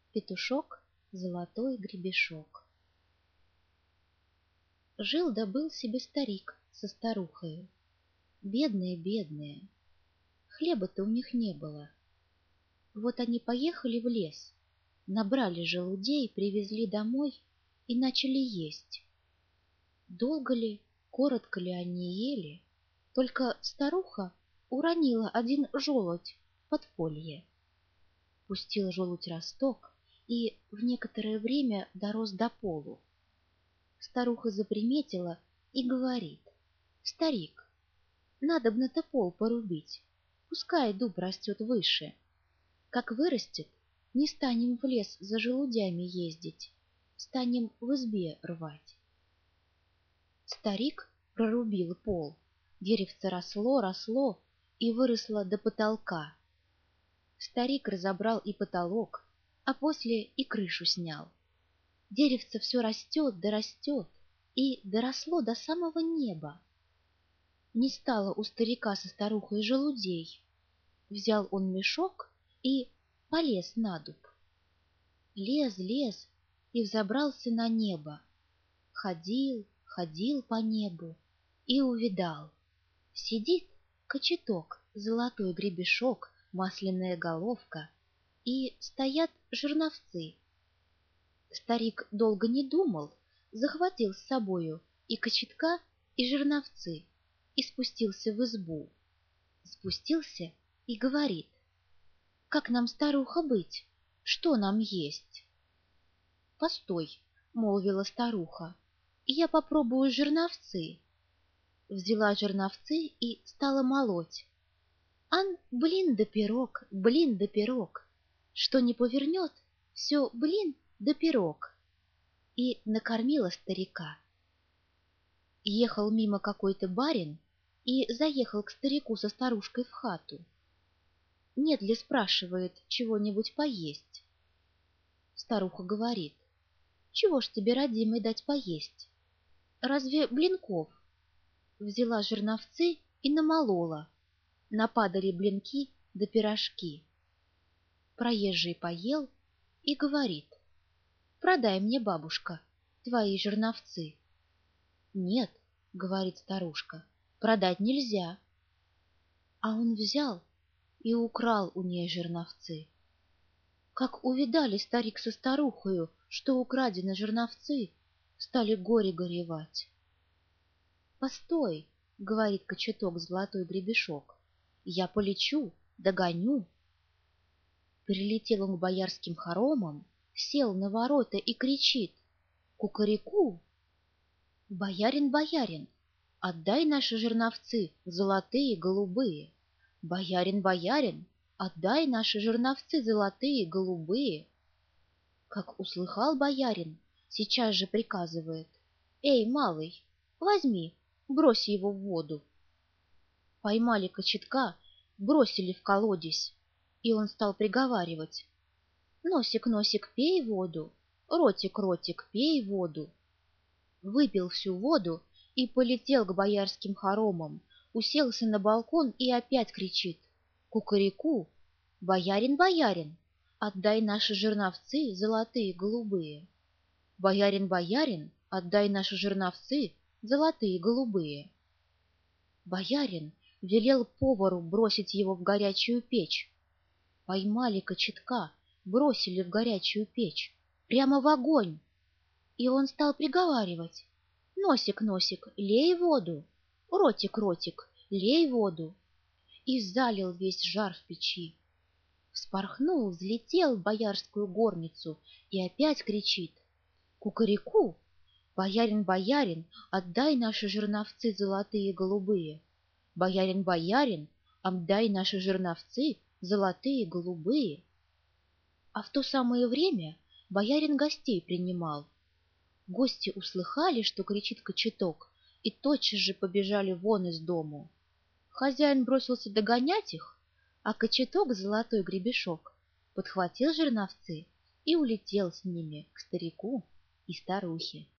Петушок, золотой гребешок. Жил да был себе старик со старухою. Бедные, бедные. Хлеба-то у них не было. Вот они поехали в лес, набрали желудей, привезли домой и начали есть. Долго ли, коротко ли они ели, только старуха уронила один желудь в подполье. Пустил желудь росток и в некоторое время дорос до полу. Старуха заприметила и говорит: «Старик, надобно-то пол порубить, пускай дуб растет выше. Как вырастет, не станем в лес за желудями ездить, станем в избе рвать». Старик прорубил пол, деревце росло, росло и выросло до потолка. Старик разобрал и потолок, а после и крышу снял. Деревце все растет да растет и доросло до самого неба. Не стало у старика со старухой желудей. Взял он мешок и полез на дуб. Лез, лез и взобрался на небо. Ходил, ходил по небу и увидал. Сидит кочеток, золотой гребешок, масляная головка, и стоят жерновцы. Старик долго не думал, захватил с собою и кочетка, и жерновцы, и спустился в избу. Спустился и говорит: «Как нам, старуха, быть? Что нам есть?» «Постой», — молвила старуха, — «я попробую жерновцы». Взяла жерновцы и стала молоть. Ан, блин да пирог, блин да пирог. Что не повернет, все блин да пирог. И накормила старика. Ехал мимо какой-то барин и заехал к старику со старушкой в хату. «Нет ли, — спрашивает, — чего-нибудь поесть?» Старуха говорит: «Чего ж тебе, родимый, дать поесть? Разве блинков?» Взяла жерновцы и намолола. Нападали блинки да пирожки. Проезжий поел и говорит: «Продай мне, бабушка, твои жерновцы». «Нет, — говорит старушка, — продать нельзя». А он взял и украл у ней жерновцы. Как увидали старик со старухою, что украдены жерновцы, стали горе горевать. «Постой, — говорит кочеток, золотой гребешок, — я полечу, догоню». Прилетел он к боярским хоромам, сел на ворота и кричит: «Кукареку! Боярин, боярин, отдай наши жерновцы, золотые, голубые! Боярин, боярин, отдай наши жерновцы, золотые, голубые!» Как услыхал боярин, сейчас же приказывает: «Эй, малый, возьми, брось его в воду». Поймали кочетка, бросили в колодезь, и он стал приговаривать: «Носик, носик, пей воду, ротик, ротик, пей воду». Выпил всю воду и полетел к боярским хоромам, уселся на балкон и опять кричит: «Кукареку! Боярин, боярин, отдай наши жерновцы, золотые, голубые! Боярин, боярин, отдай наши жерновцы, золотые, голубые!» Боярин велел повару бросить его в горячую печь. Поймали кочетка, бросили в горячую печь, прямо в огонь. И он стал приговаривать: «Носик, носик, лей воду, ротик, ротик, лей воду». И залил весь жар в печи. Вспорхнул, взлетел в боярскую горницу и опять кричит: «Кукареку! Боярин, боярин, отдай наши жерновцы, золотые, голубые! Боярин, боярин, отдай наши жерновцы, золотые, голубые!» А в то самое время боярин гостей принимал. Гости услыхали, что кричит кочеток, и тотчас же побежали вон из дому. Хозяин бросился догонять их, а кочеток, золотой гребешок, подхватил жерновцы и улетел с ними к старику и старухе.